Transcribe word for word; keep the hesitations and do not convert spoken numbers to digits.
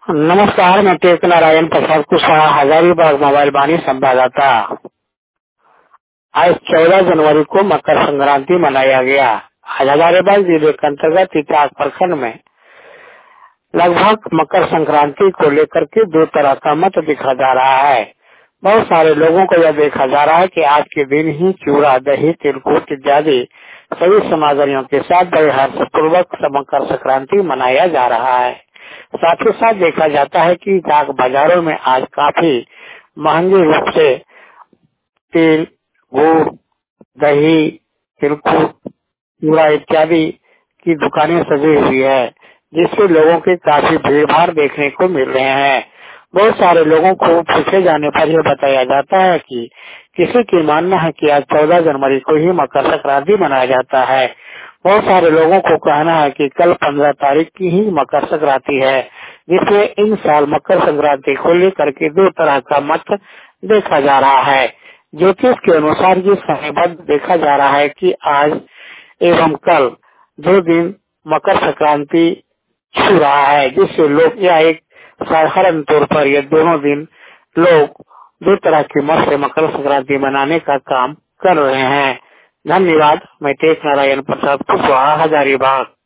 नमस्कार, मैं टेक नारायण प्रसाद कुशवाहा, हजारीबाग मोबाइल वाणी संवाददाता। आज चौदह जनवरी को मकर संक्रांति मनाया गया। आज हजारीबाग जिले के अंतर्गत इटाक प्रखंड में लगभग मकर संक्रांति को लेकर के दो तरह का मत दिखा जा रहा है। बहुत सारे लोगों को यह देखा जा रहा है कि आज के दिन ही चूड़ा, दही, तिलकुट इत्यादि सभी सामग्रियों के साथ बड़े हर्षपूर्वक मकर संक्रांति मनाया जा रहा है। साथ ही साथ देखा जाता है कि डाक बाजारों में आज काफी महंगे रूप से तेल, गुड़, दही, तिलकुट, चूड़ा इत्यादि की दुकानें सजी हुई है, जिससे लोगों की काफी भीड़ भाड़ देखने को मिल रहे हैं। बहुत सारे लोगों को पूछे जाने पर यह बताया जाता है कि किसी की मानना है कि आज चौदह जनवरी को ही मकर संक्रांति मनाया जाता है। बहुत सारे लोगों को कहना है कि कल पंद्रह तारीख की ही मकर संक्रांति है, जिसमें इन साल मकर संक्रांति को लेकर के दो तरह का मत देखा जा रहा है। ज्योतिष के अनुसार ये समयबद्ध देखा जा रहा है कि आज एवं कल दो दिन मकर संक्रांति छू रहा है, जिससे लोग यह एक साधारण तौर पर ये दोनों दिन लोग दो तरह की मत से मकर संक्रांति मनाने का काम कर रहे हैं। धन्यवाद। मैं टेक नारायण प्रसाद कुशवाहा, हजारीबाग।